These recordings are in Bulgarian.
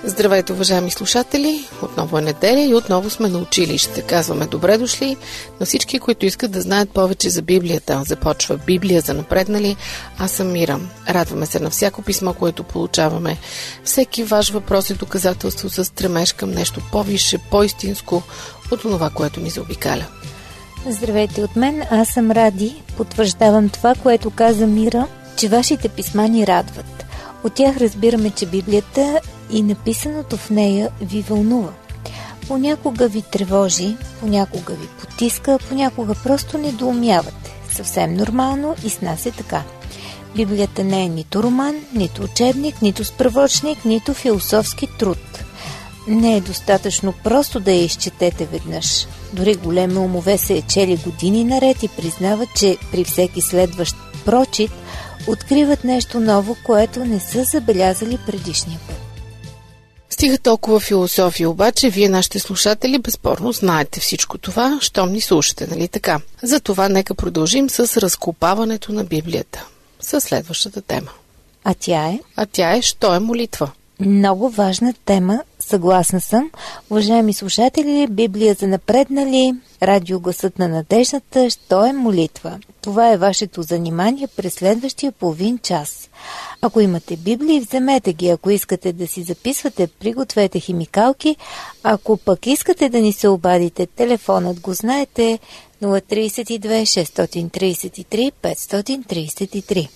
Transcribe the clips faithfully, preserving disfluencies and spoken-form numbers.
Здравейте, уважаеми слушатели! Отново е неделя и отново сме на училище. Казваме добре дошли на всички, които искат да знаят повече за Библията. Започва Библия за напреднали. Аз съм Мира. Радваме се на всяко писмо, което получаваме. Всеки ваш въпрос е доказателство с стремеж към нещо по-висше, по-истинско от това, което ни заобикаля. Здравейте от мен, аз съм Ради. Потвърждавам това, което каза Мира, че вашите писма ни радват. От тях разбираме, че Библията и написаното в нея ви вълнува. Понякога ви тревожи, понякога ви потиска, понякога просто недоумявате. Съвсем нормално и с нас е така. Библията не е нито роман, нито учебник, нито справочник, нито философски труд. Не е достатъчно просто да я изчетете веднъж. Дори големи умове се е чели години наред и признават, че при всеки следващ прочит откриват нещо ново, което не са забелязали предишния път. Стига толкова философия, обаче вие, нашите слушатели, безспорно знаете всичко това, щом ни слушате, нали така? Затова нека продължим с разкопаването на Библията, със следващата тема. А тя е? А тя е, що е молитва? Много важна тема, съгласна съм. Уважаеми слушатели, Библия за напреднали, радио Гласът на надеждата, що е молитва? Това е вашето занимание през следващия половин час. Ако имате Библии, вземете ги. Ако искате да си записвате, пригответе химикалки. Ако пък искате да ни се обадите, телефонът го знаете, нула три две шест три три пет три три.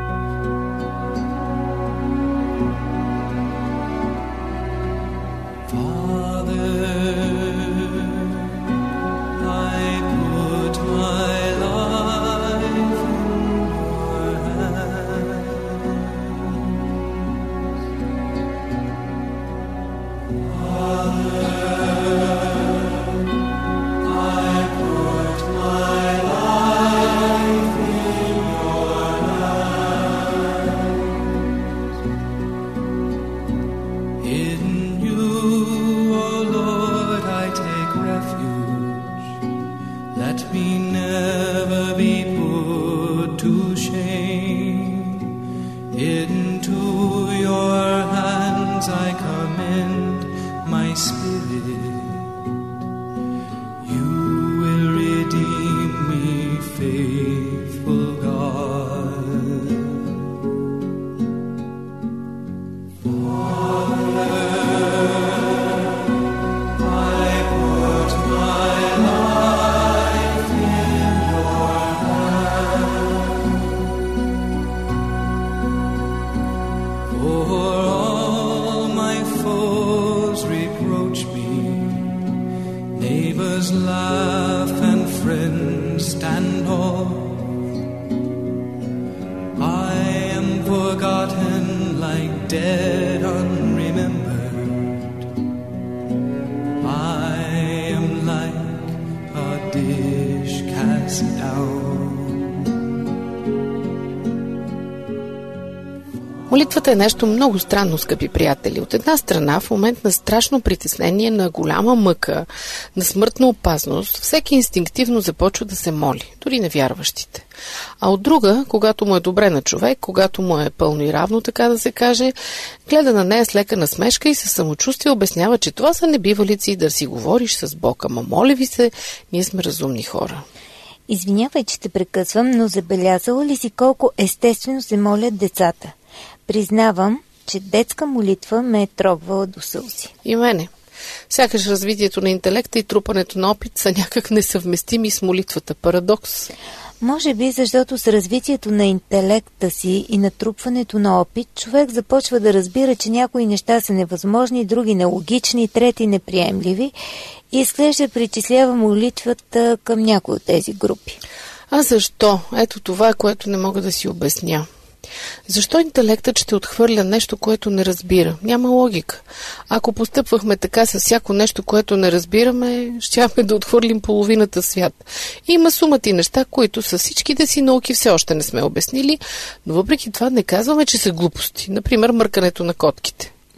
Молитвата е нещо много странно, скъпи приятели. От една страна, в момент на страшно притеснение, на голяма мъка, на смъртна опасност, всеки инстинктивно започва да се моли, дори невярващите. А от друга, когато му е добре на човек, когато му е пълно и равно, така да се каже, гледа на нея с лека насмешка и със самочувствие обяснява, че това са небивалици и да си говориш с Бог. Ама моля ви се, ние сме разумни хора. Извинявай, че те прекъсвам, но забелязала ли си колко естествено се молят децата? Признавам, че детска молитва ме е трогвала до сълзи. И мене. Сякаш развитието на интелекта и трупането на опит са някак несъвместими с молитвата. Парадокс. Може би, защото с развитието на интелекта си и натрупването на опит, човек започва да разбира, че някои неща са невъзможни, други нелогични, трети неприемливи и изглежда причислява молитвата към някои от тези групи. А защо? Ето това, което не мога да си обясня. Защо интелектът ще отхвърля нещо, което не разбира? Няма логика. Ако постъпвахме така с всяко нещо, което не разбираме, щяхме да отхвърлим половината свят. Има сумати неща, които с всичките си науки все още не сме обяснили, но въпреки това не казваме, че са глупости. Например, мъркането на котките.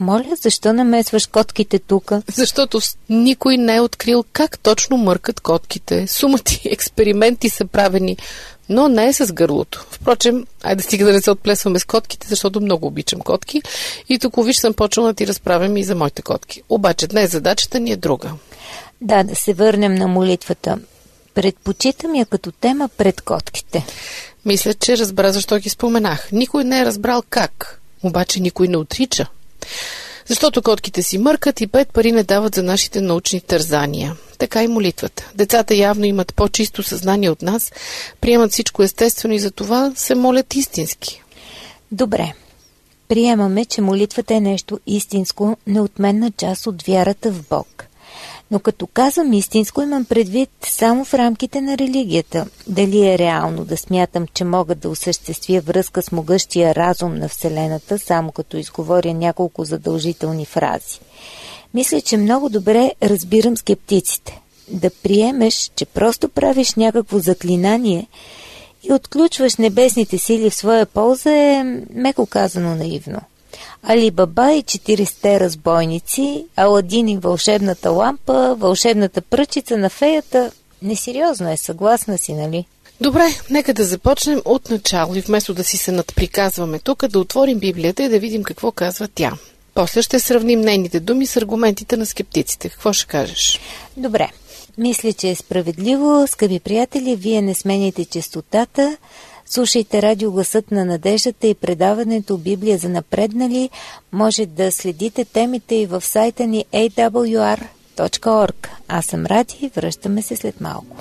Моля, защо намесваш котките тук? Защото никой не е открил как точно мъркат котките. Сумати експерименти са правени, но не е с гърлото. Впрочем, айде стига да не се отплесваме с котките, защото много обичам котки. И тук виж съм почнала да ти разправям и за моите котки. Обаче днес задачата ни е друга. Да, да се върнем на молитвата. Предпочитам я като тема пред котките. Мисля, че разбра защо ги споменах. Никой не е разбрал как, обаче никой не отрича. Защото котките си мъркат и пет пари не дават за нашите научни тързания. Така и молитвата. Децата явно имат по-чисто съзнание от нас, приемат всичко естествено и за това се молят истински. Добре. Приемаме, че молитвата е нещо истинско, неотменна част от вярата в Бог. Но като казвам истинско, имам предвид само в рамките на религията. Дали е реално да смятам, че мога да осъществя връзка с могъщия разум на Вселената, само като изговоря няколко задължителни фрази? Мисля, че много добре разбирам скептиците. Да приемеш, че просто правиш някакво заклинание и отключваш небесните сили в своя полза е, меко казано, наивно. Али Баба и четиристте разбойници, Аладин и вълшебната лампа, вълшебната пръчица на феята. Несериозно е, съгласна си, нали? Добре, нека да започнем от начало и вместо да си се надприказваме тук, да отворим Библията и да видим какво казва тя. После ще сравним нейните думи с аргументите на скептиците. Какво ще кажеш? Добре. Мисля, че е справедливо. Скъпи приятели, вие не сменяйте честотата. Слушайте радио Гласът на надеждата и предаването Библия за напреднали. Може да следите темите и в сайта ни ей дабъл ю ар точка орг. Аз съм Ради и връщаме се след малко.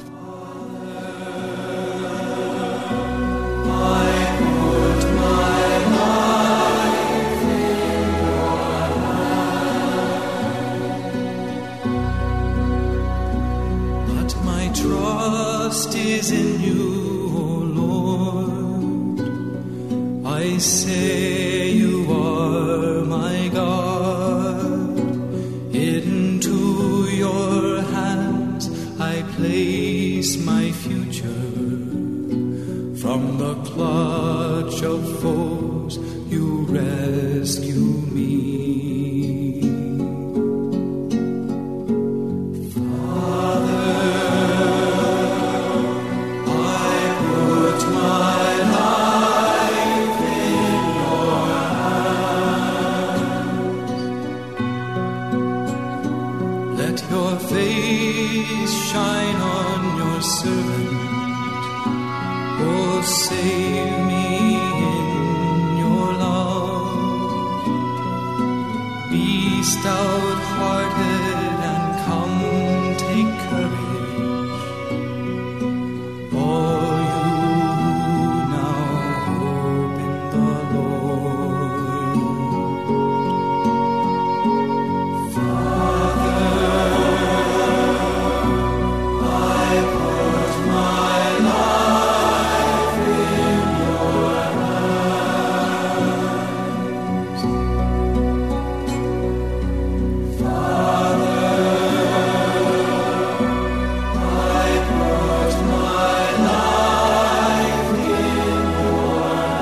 Trust is in you, O Lord. I say you are my God. Into your hands I place my future. From the clutch of foes you rescue me. Save me in your love. Be stout-hearted and come take courage. All you who now hope in the Lord. Father, I put my life in your hands. Father, I put my life in your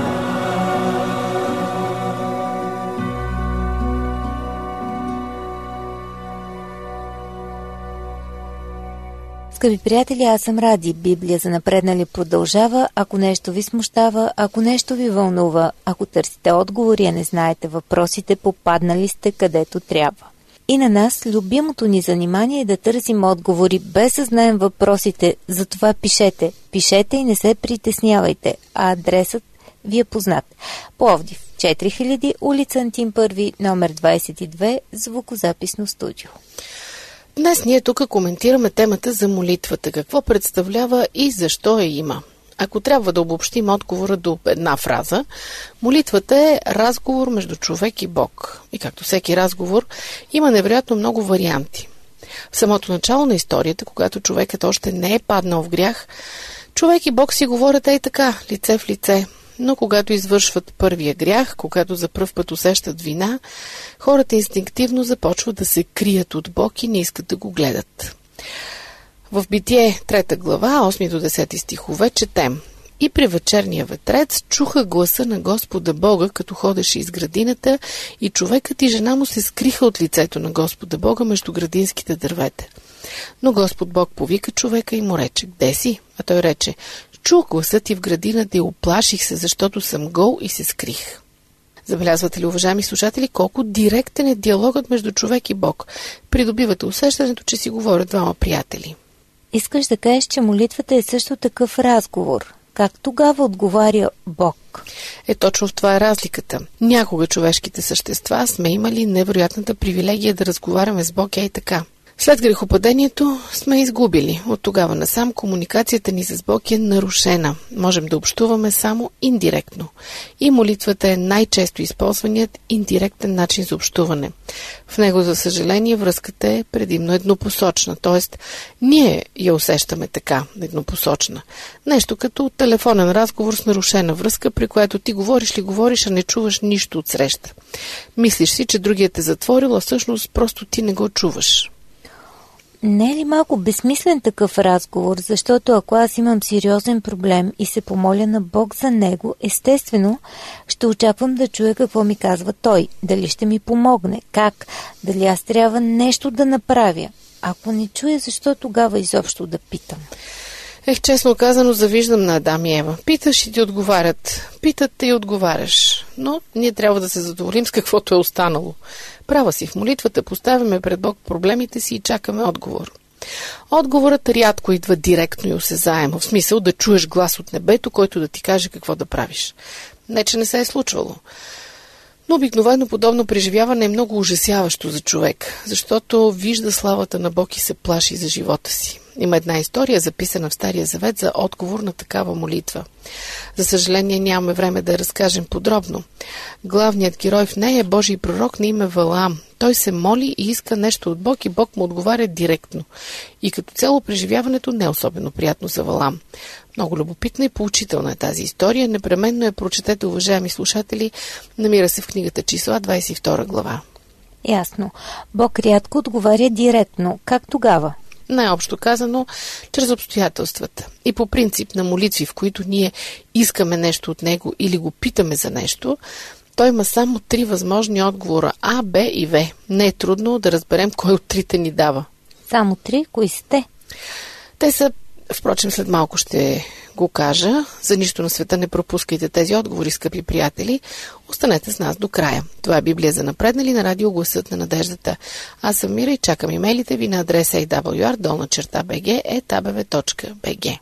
Скъпи приятели, аз съм Ради. Библия за напреднали продължава. Ако нещо ви смущава, ако нещо ви вълнува, ако търсите отговори, а не знаете въпросите, попаднали сте където трябва. И на нас любимото ни занимание е да търсим отговори, без да знаем въпросите. Затова пишете. Пишете и не се притеснявайте. А адресът ви е познат. Пловдив, четири хиляди, улица Антим първи, номер двадесет и две, звукозаписно студио. Днес ние тук коментираме темата за молитвата. Какво представлява и защо я има. Ако трябва да обобщим отговора до една фраза, молитвата е разговор между човек и Бог. И както всеки разговор, има невероятно много варианти. В самото начало на историята, когато човекът още не е паднал в грях, човек и Бог си говорят ей така, лице в лице. Но когато извършват първия грях, когато за пръв път усещат вина, хората инстинктивно започват да се крият от Бог и не искат да го гледат. В Битие, трета глава, осми до десети стихове, четем: И при вечерния ветрец чуха гласа на Господа Бога, като ходеше из градината, и човекът и жена му се скриха от лицето на Господа Бога между градинските дървета. Но Господ Бог повика човека и му рече: "Где си?" А той рече: "Чух гласа ти в градината и оплаших се, защото съм гол и се скрих." Забелязвате ли, уважаеми слушатели, колко директен е диалогът между човек и Бог? Придобивате усещането, че си говорят двама приятели. Искаш да кажеш, че молитвата е също такъв разговор. Как тогава отговаря Бог? Е, точно в това е разликата. Някога човешките същества сме имали невероятната привилегия да разговаряме с Бог, ей така. След грехопадението сме изгубили. От тогава насам комуникацията ни с Бог е нарушена. Можем да общуваме само индиректно. И молитвата е най-често използваният индиректен начин за общуване. В него, за съжаление, връзката е предимно еднопосочна, т.е. ние я усещаме така, еднопосочна. Нещо като телефонен разговор с нарушена връзка, при която ти говориш ли говориш, а не чуваш нищо от среща. Мислиш си, че другият е затворил, а всъщност просто ти не го чуваш. Не е ли малко безсмислен такъв разговор, защото ако аз имам сериозен проблем и се помоля на Бог за него, естествено ще очаквам да чуя какво ми казва Той, дали ще ми помогне, как, дали аз трябва нещо да направя. Ако не чуя, защо тогава изобщо да питам? Ех, честно казано, завиждам на Адам и Ева. Питаш и ти отговарят. Питат те и отговаряш. Но ние трябва да се задоволим с каквото е останало. Права си, в молитвата поставяме пред Бог проблемите си и чакаме отговор. Отговорът рядко идва директно и осезаемо, в смисъл да чуеш глас от небето, който да ти каже какво да правиш. Не, че не се е случвало. Но обикновено подобно преживяване е много ужасяващо за човек, защото вижда славата на Бог и се плаши за живота си. Има една история, записана в Стария завет, за отговор на такава молитва. За съжаление, нямаме време да я разкажем подробно. Главният герой в нея е Божий пророк на име Валаам. Той се моли и иска нещо от Бог и Бог му отговаря директно. И като цяло преживяването не е особено приятно за Валаам. Много любопитна и поучителна е тази история. Непременно я прочетете, уважаеми слушатели. Намира се в книгата Числа, двадесет и втора глава. Ясно. Бог рядко отговаря директно. Как тогава? Най-общо казано, чрез обстоятелствата. И по принцип на молитви, в които ние искаме нещо от него или го питаме за нещо, той има само три възможни отговора: А, Б и В. Не е трудно да разберем кой от трите ни дава. Само три? Кои сте? Те са, впрочем, след малко ще го кажа. За нищо на света не пропускайте тези отговори, скъпи приятели. Останете с нас до края. Това е Библия за напреднали на радио Гласът на надеждата. Аз съм Мира и чакам имейлите ви на адреса ей дабъл ю ар долна черта би джи ет а бе ве точка би джи.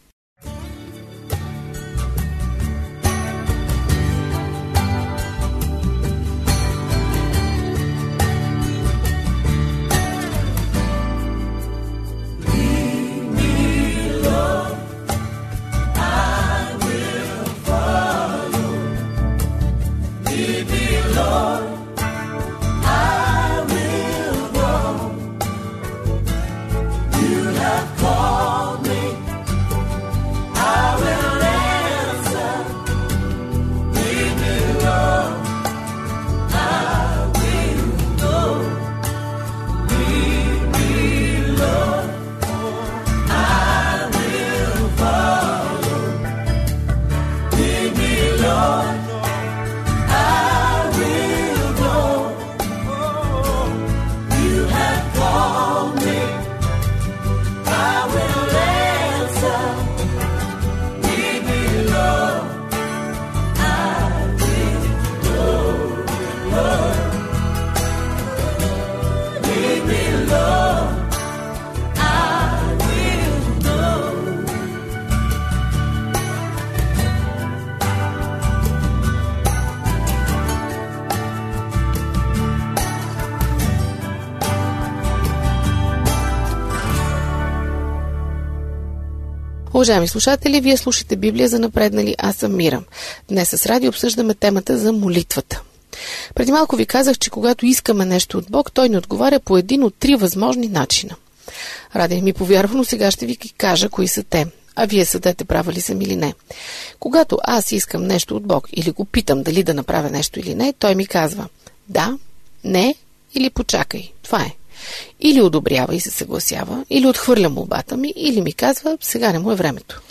Уважаеми слушатели, вие слушате Библия за напреднали, аз съм Мира. Днес с Ради обсъждаме темата за молитвата. Преди малко ви казах, че когато искаме нещо от Бог, Той ни отговаря по един от три възможни начина. Ради ми повярва, но сега ще ви кажа кои са те, а вие съдете права ли съм или не. Когато аз искам нещо от Бог или го питам дали да направя нещо или не, Той ми казва да, не или почакай. Това е. Или одобрява и се съгласява, или отхвърля молбата ми, или ми казва сега не му е времето.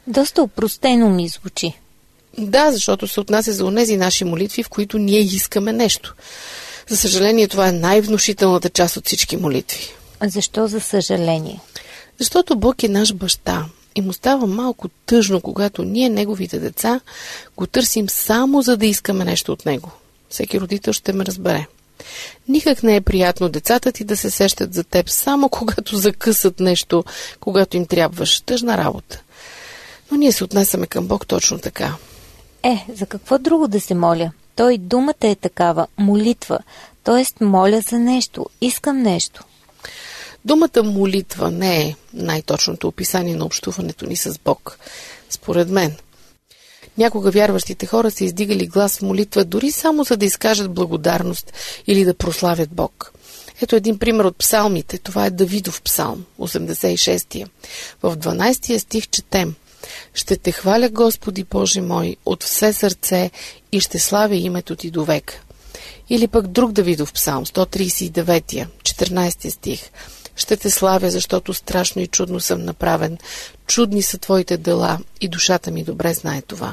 Доста опростено ми звучи. Да, защото се отнася за онези наши молитви, в които ние искаме нещо. За съжаление, това е най-внушителната част от всички молитви. А защо за съжаление? Защото Бог е наш баща и му става малко тъжно, когато ние, неговите деца, го търсим само за да искаме нещо от него. Всеки родител ще ме разбере. Никак не е приятно децата ти да се сещат за теб само когато закъсат нещо, когато им трябваш. Тъжна работа. Но ние се отнасяме към Бог точно така. Е, за какво друго да се моля? Той думата е такава, молитва, т.е. моля за нещо, искам нещо. Думата молитва не е най-точното описание на общуването ни с Бог. Според мен. Някога вярващите хора са издигали глас в молитва, дори само за да изкажат благодарност или да прославят Бог. Ето един пример от псалмите. Това е Давидов псалм, осемдесет и шести. В дванадесети стих четем: „Ще те хваля, Господи Боже мой, от все сърце и ще славя името ти до века.“ Или пък друг Давидов псалм, сто тридесет и девети, четиринадесети стих: „Ще те славя, защото страшно и чудно съм направен. Чудни са твоите дела и душата ми добре знае това.“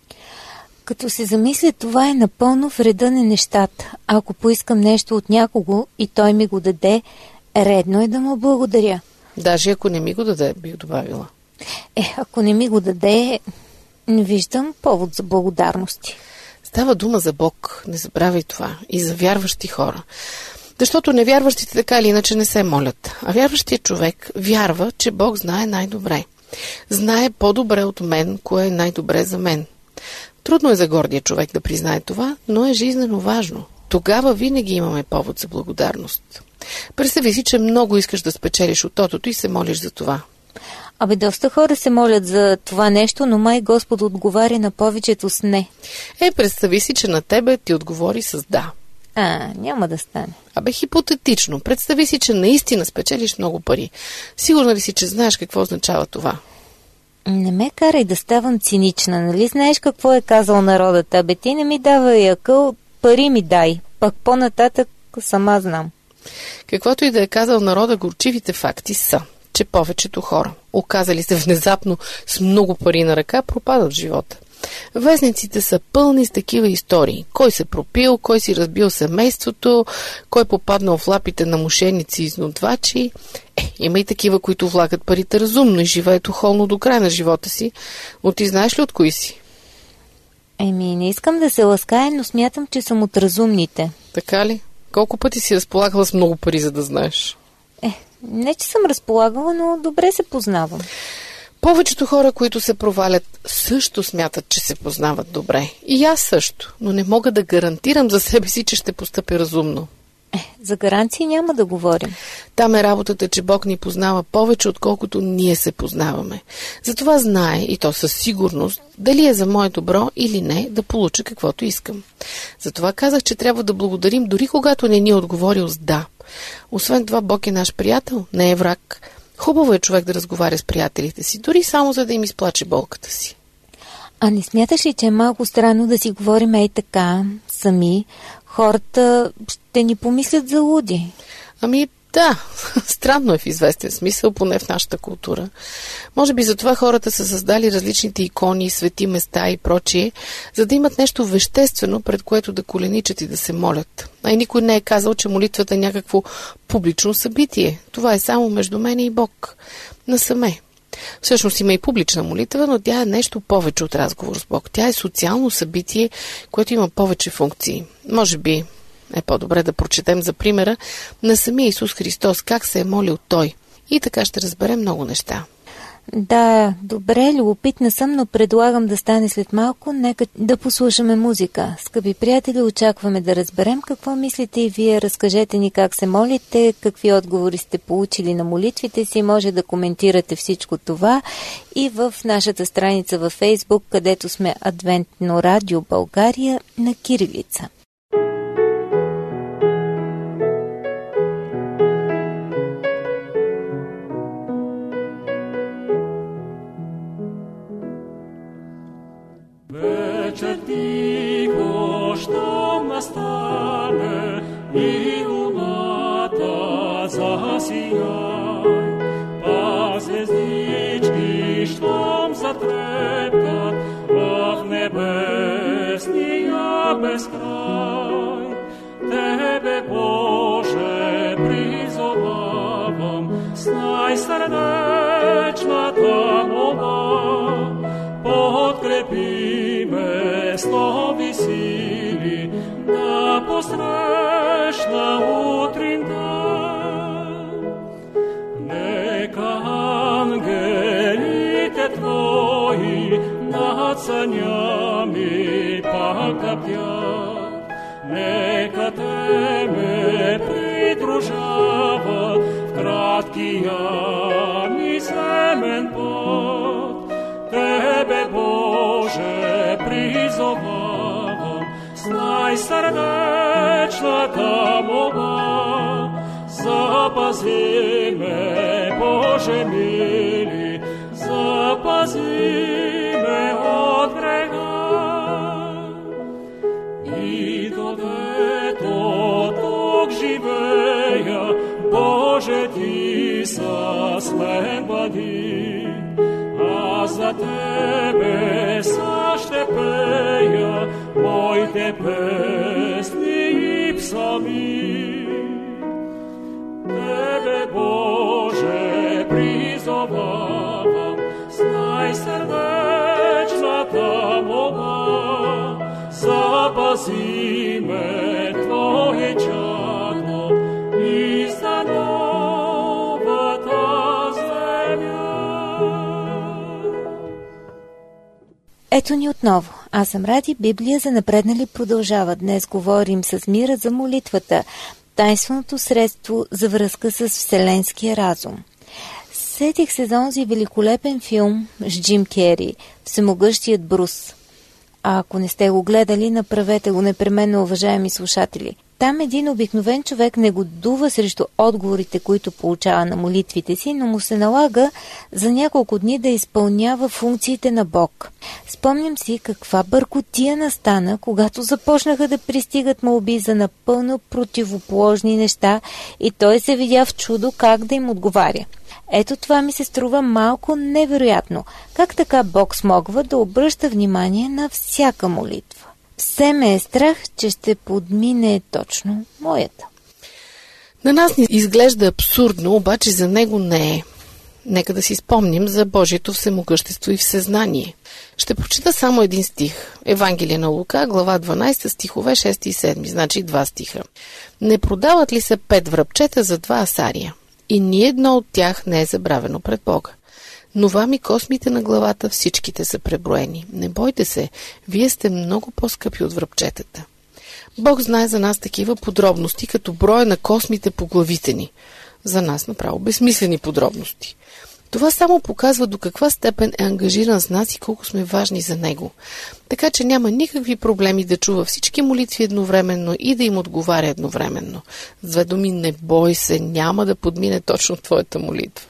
Като се замисля, това е напълно в реда на нещата. Ако поискам нещо от някого и той ми го даде, редно е да му благодаря. Даже ако не ми го даде, бих добавила. Е, ако не ми го даде, не виждам повод за благодарности. Става дума за Бог, не забравяй това, и за вярващи хора. Защото невярващите така или иначе не се молят. А вярващият човек вярва, че Бог знае най-добре. Знае по-добре от мен, кое е най-добре за мен. Трудно е за гордия човек да признае това, но е жизнено важно. Тогава винаги имаме повод за благодарност. Представи си, че много искаш да спечелиш от тотото и се молиш за това. Абе, доста хора се молят за това нещо, но май Господ отговаря на повечето с не. Е, представи си, че на тебе ти отговори с да. А, няма да стане. Абе, хипотетично. Представи си, че наистина спечелиш много пари. Сигурна ли си, че знаеш какво означава това? Не ме карай да ставам цинична, нали знаеш какво е казал народът? Абе, ти не ми давай акъл, пари ми дай. Пък по-нататък сама знам. Каквото и да е казал народа, горчивите факти са, че повечето хора, оказали се внезапно с много пари на ръка, пропадат в живота. Вестниците са пълни с такива истории. Кой се пропил, кой си разбил семейството, кой попаднал в лапите на мошеници и изнудвачи. Е, има и такива, които влагат парите разумно и живеят охолно до края на живота си. Но ти знаеш ли от кои си? Еми, не искам да се лаская, но смятам, че съм от разумните. Така ли? Колко пъти си разполагала с много пари, за да знаеш? Е, не че съм разполагала, но добре се познавам. Повечето хора, които се провалят, също смятат, че се познават добре. И аз също, но не мога да гарантирам за себе си, че ще постъпя разумно. Е, за гаранции няма да говорим. Там е работата, че Бог ни познава повече, отколкото ние се познаваме. Затова знае, и то със сигурност, дали е за мое добро или не, да получа каквото искам. Затова казах, че трябва да благодарим, дори когато не ни е отговорил с да. Освен това, Бог е наш приятел, не е враг. Хубаво е човек да разговаря с приятелите си, дори само за да им изплаче болката си. А не смяташ ли, че е малко странно да си говорим ей така, сами? Хората ще ни помислят за луди. Ами да, странно е в известен смисъл, поне в нашата култура. Може би затова хората са създали различните икони, свети места и прочие, за да имат нещо веществено, пред което да коленичат и да се молят. А и никой не е казал, че молитвата е някакво публично събитие. Това е само между мене и Бог. Насаме. Всъщност има и публична молитва, но тя е нещо повече от разговор с Бог. Тя е социално събитие, което има повече функции. Може би е по-добре да прочетем за примера на самия Исус Христос, как се е молил Той. И така ще разберем много неща. Да, добре, любопитна съм, но предлагам да стане след малко. Нека да послушаме музика. Скъпи приятели, очакваме да разберем какво мислите и вие. Разкажете ни как се молите, какви отговори сте получили на молитвите си. Може да коментирате всичко това и в нашата страница във Фейсбук, където сме Адвентно радио България на кирилица. Вечер тихо, щом настане и луната засияй, па звездички, щом затрепкат в небесния безкрай. Тебе, Боже, призовавам с най-сърдечната молба. Подкрепи ме с нови сили да посрещна утринта. Нека ангелите Твои над сънями пак къптят. Нека Те ме придружават в краткия ми земен път. Тебе, Боже, призовавам с най-сърдечната молба. Запази ме, Боже мили, запази ме от греха. И додето тук живея, Боже, Ти с мен бъди. Аз за Тебе са ще пея моите песни и псалми. Тебе, Боже, призовавам с най-сърдечната молба. Запази ме, Твое чадо, и за новата земя. Ето ни отново. Аз съм Ради. Библия за напреднали продължава. Днес говорим с Мира за молитвата, тайнственото средство за връзка с вселенския разум. Сетих се за онзи великолепен филм с Джим Кери, Всемогъщият Брус. А ако не сте го гледали, направете го непременно, уважаеми слушатели. Там един обикновен човек негодува срещу отговорите, които получава на молитвите си, но му се налага за няколко дни да изпълнява функциите на Бог. Спомням си каква бъркотия настана, когато започнаха да пристигат молби за напълно противоположни неща и той се видя в чудо как да им отговаря. Ето това ми се струва малко невероятно. Как така Бог смогва да обръща внимание на всяка молитва? Все ме е страх, че ще подмине точно моята. На нас ни изглежда абсурдно, обаче за него не е. Нека да си спомним за Божието всемогъщество и всезнание. Ще прочита само един стих. Евангелие на Лука, глава дванадесета, стихове шести и седми, значи два стиха. Не продават ли се пет връбчета за два асария? И ни едно от тях не е забравено пред Бога. Но вами космите на главата всичките са преброени. Не бойте се, вие сте много по-скъпи от връбчетата. Бог знае за нас такива подробности, като броя на космите по главите ни. За нас направо безсмислени подробности. Това само показва до каква степен е ангажиран с нас и колко сме важни за Него. Така че няма никакви проблеми да чува всички молитви едновременно и да им отговаря едновременно. С две думи, не бой се, няма да подмине точно твоята молитва.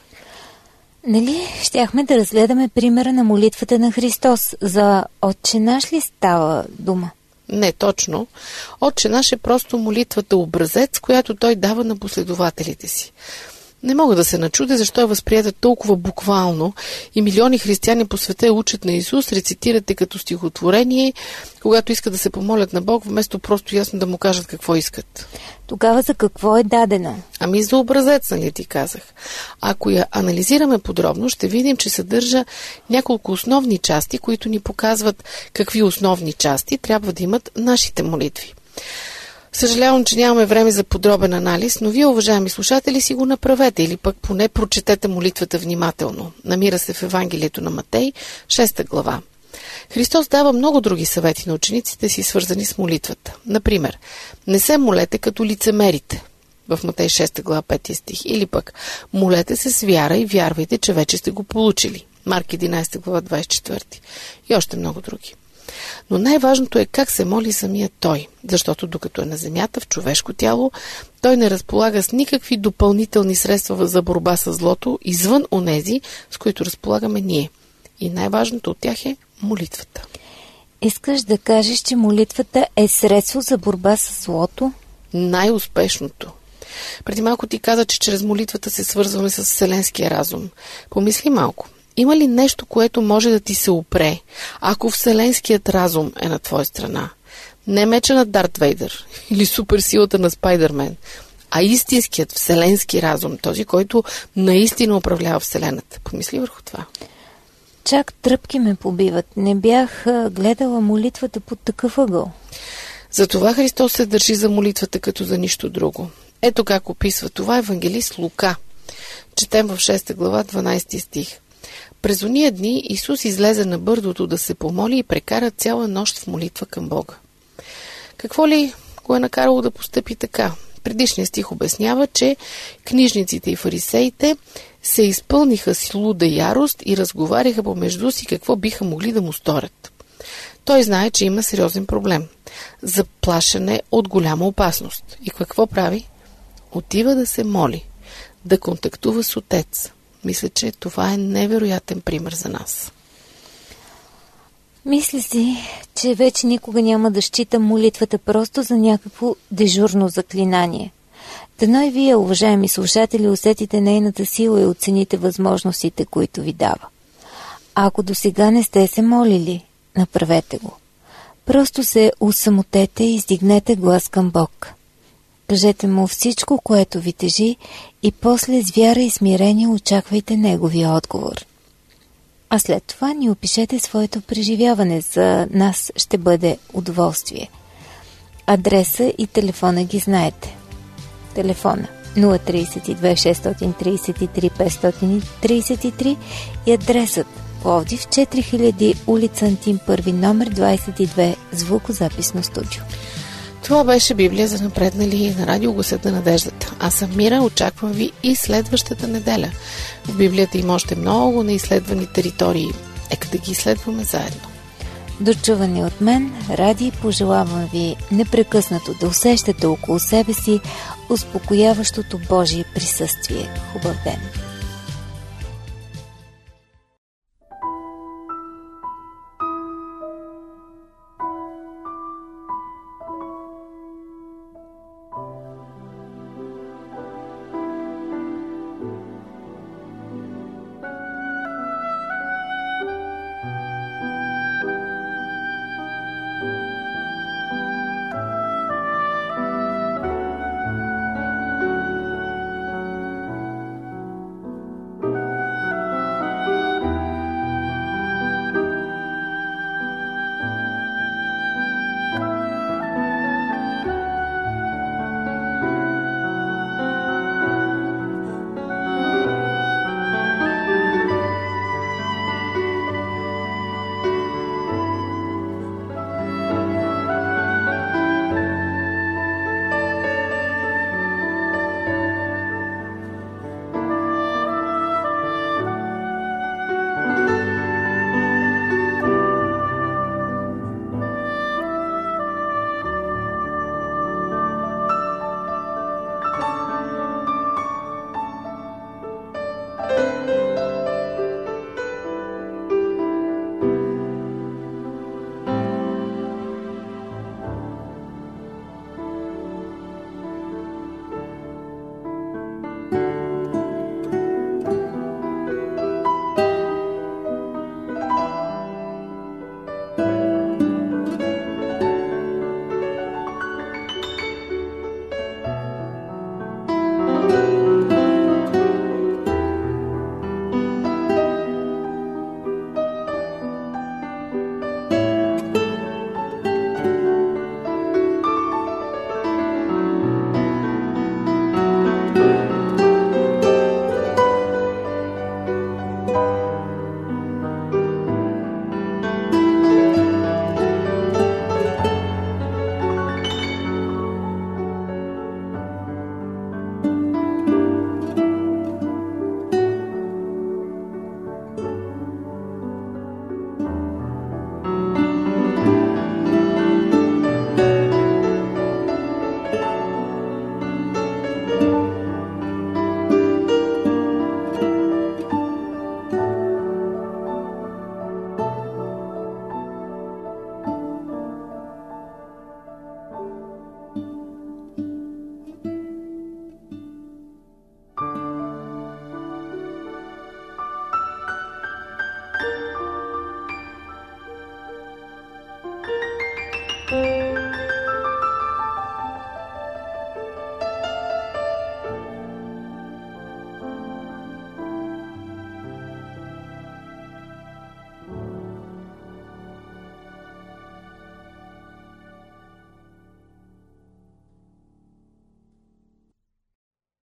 Нали, щяхме да разгледаме примера на молитвата на Христос. За Отче наш ли става дума? Не точно. Отче наш е просто молитвата образец, която той дава на последователите си. Не мога да се начудя защо е възприета толкова буквално и милиони християни по света учат на Исус, рецитирате като стихотворение, когато искат да се помолят на Бог, вместо просто ясно да му кажат какво искат. Тогава за какво е дадено? Ами за образец, нали ти казах. Ако я анализираме подробно, ще видим, че съдържа няколко основни части, които ни показват какви основни части трябва да имат нашите молитви. Съжалявам, че нямаме време за подробен анализ, но вие, уважаеми слушатели, си го направете или пък поне прочетете молитвата внимателно. Намира се в Евангелието на Матей, шеста глава. Христос дава много други съвети на учениците си, свързани с молитвата. Например, не се молете като лицемерите в Матей шеста глава, пети стих. Или пък, молете се с вяра и вярвайте, че вече сте го получили. Марк единадесета глава, двадесет и четвърти. И още много други. Но най-важното е как се моли самия той, защото докато е на земята в човешко тяло, той не разполага с никакви допълнителни средства за борба с злото, извън онези, с които разполагаме ние. И най-важното от тях е молитвата. Искаш да кажеш, че молитвата е средство за борба с злото? Най-успешното. Преди малко ти каза, че чрез молитвата се свързваме с вселенския разум. Помисли малко. Има ли нещо, което може да ти се опре, ако вселенският разум е на твоя страна? Не меча на Дарт Вейдър или суперсилата на Спайдърмен, а истинският вселенски разум, този, който наистина управлява Вселената. Помисли върху това. Чак тръпки ме побиват. Не бях гледала молитвата под такъв ъгъл. Затова Христос се държи за молитвата като за нищо друго. Ето как описва това евангелист Лука. Четем в шеста глава, дванайсети стих. През ония дни Исус излезе на бърдото да се помоли и прекара цяла нощ в молитва към Бога. Какво ли го е накарало да постъпи така? Предишният стих обяснява, че книжниците и фарисеите се изпълниха с луда ярост и разговаряха помежду си какво биха могли да му сторят. Той знае, че има сериозен проблем. Заплашене от голяма опасност. И какво прави? Отива да се моли, да контактува с Отец. Мисля, че това е невероятен пример за нас. Мисля си, че вече никога няма да считам молитвата просто за някакво дежурно заклинание. Дано и вие, уважаеми слушатели, усетите нейната сила и оцените възможностите, които ви дава. А ако досега не сте се молили, направете го. Просто се усамотете и издигнете глас към Бог. Кажете му всичко, което ви тежи, и после с вяра и смирение очаквайте неговия отговор. А след това ни опишете своето преживяване. За нас ще бъде удоволствие. Адреса и телефона ги знаете. Телефона нула три две шест три три пет три три и адресът Пловдив, четири хиляди, улица Антим първи, номер двайсет и две, звукозаписно студио. Това беше Библия за напреднали на радио Гласът на надеждата. Аз съм Мира, очаквам ви и следващата неделя. В Библията има още много неизследвани територии. Ека да ги изследваме заедно. До чуване от мен, Ради, пожелавам ви непрекъснато да усещате около себе си успокояващото Божие присъствие. Хубав ден!